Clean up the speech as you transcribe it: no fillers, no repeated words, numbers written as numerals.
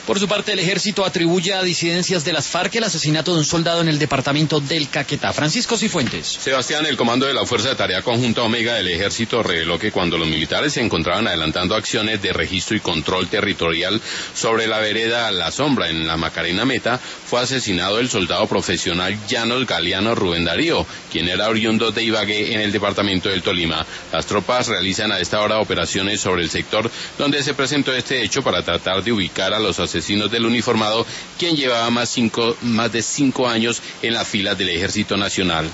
Por su parte, el ejército atribuye a disidencias de las FARC el asesinato de un soldado en el departamento del Caquetá. Francisco Cifuentes. Sebastián, el comando de la Fuerza de Tarea Conjunta Omega del Ejército reveló que cuando los militares se encontraban adelantando acciones de registro y control territorial sobre la vereda La Sombra en la Macarena Meta, fue asesinado el soldado profesional Llanos Galeano Rubén Darío, quien era oriundo de Ibagué en el departamento del Tolima. Las tropas realizan a esta hora operaciones sobre el sector donde se presentó este hecho para tratar de ubicar a los asesinos del uniformado, quien llevaba más de 5 años en las filas del Ejército Nacional.